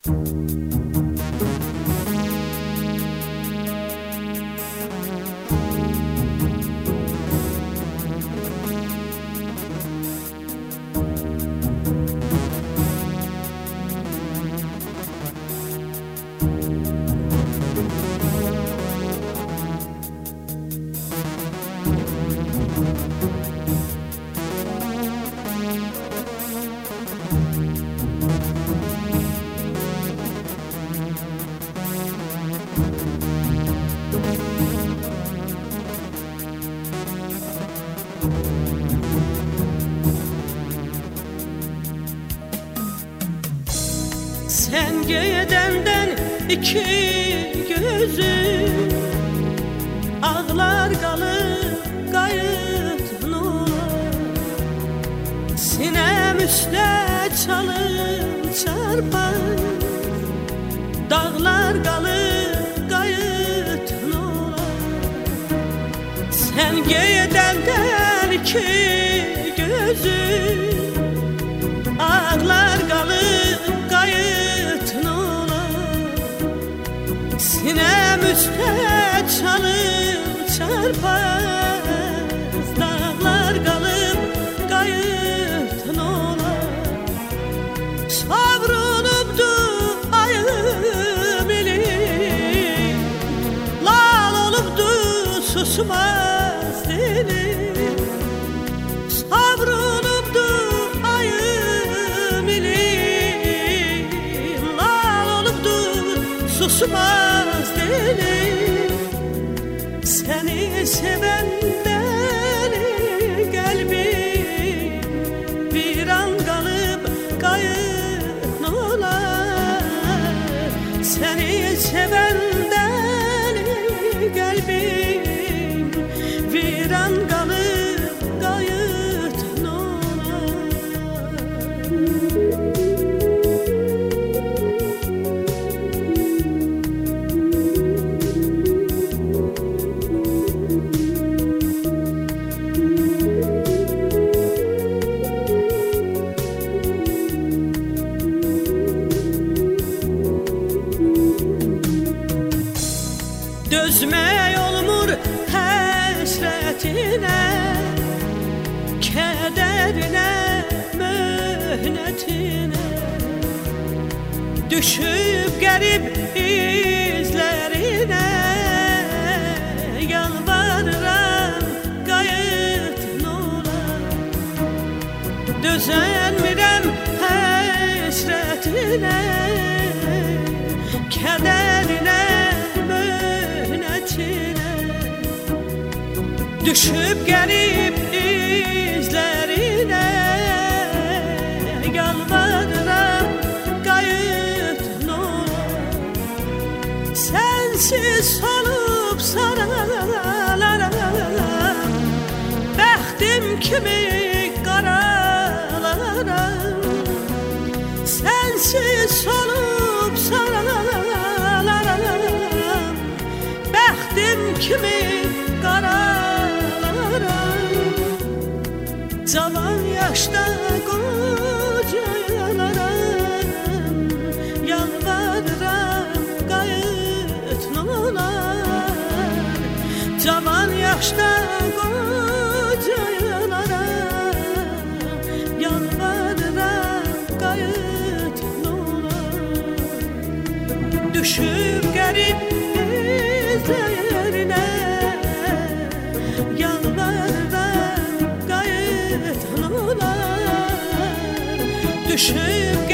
Sen gidenden iki gözüm ağlar kalır kayıt nular. Sinem üstte çalır çarpar, dağlar kalır kayıt nular. Sen gidenden iki gözüm ağlar kalır kayıt nular. Sinem üstte çalır çarpar, dağlar kalır kayıt nular. Savrulupdu ayım ilim, lal olupdu susmaz dilim. Savrulupdu ayım ilim, lal olupdu susmaz dilim. Seni seven beni kalbim bir an kalıp kayıp nolar. Seni seven beni kalbim bir an kalıp kayıp nolar. Dözmey olmur həsrətinə, kədərinə, möhnətinə. Düşüb qərib izlərinə, yalvarıram qayıt nolar. Dözənmirəm həsrətinə, kədərinə, düşüp gelip izlerine, yalvarıram kayıt nolar. Sensiz solup saralaram, bəxtim kimi qaralaram. Sensiz solup saralaram, bəxtim kimi qaralaram. Cavan yaşta kocalaram, yalvarıram kayıt nolar. Cavan yaşta kocalaram, yalvarıram kayıt nolar. Düşüp gelip izlerine, yalvarıram kayıt nolar. Düşüp